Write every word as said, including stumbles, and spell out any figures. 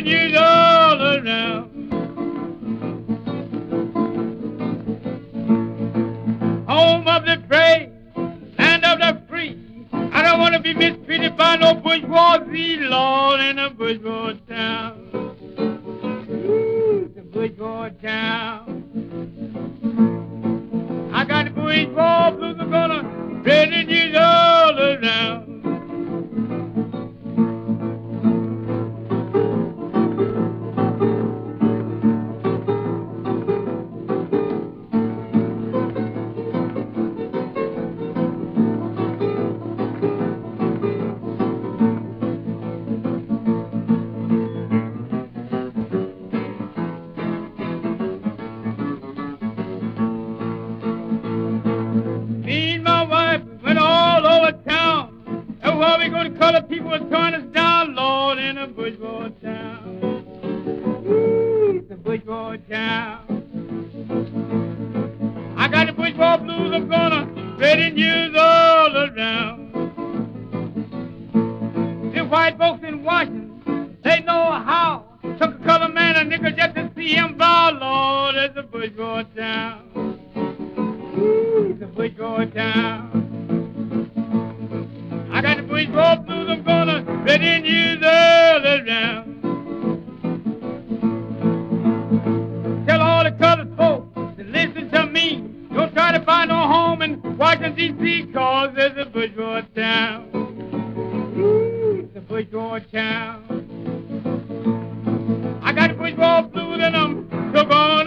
years all around. Home of the brave, land of the free. I don't want to be mistreated by no bourgeoisie, Lord, in a bourgeois town. Ooh, the bourgeois town. I got the bourgeois blues are gonna spread years all around. Me and my wife went all over town. And while we go to color people are turn us down, Lord, in a bourgeois town. Ooh, the bourgeois town. I got the bourgeois blues, I'm gonna spread in years all around. The white folks in Washington, they know how. Took a color man a nickel just to see him bow, Lord, it's a bourgeois town. Ooh, the bourgeois town. I got the bourgeois blues, I'm gonna spread in years all around. Tell all the colored folks to listen to me. Don't try to find no home in Washington, D C, cause there's a bourgeois town. Ooh, the bourgeois town. I got the bourgeois blues and I'm so gonna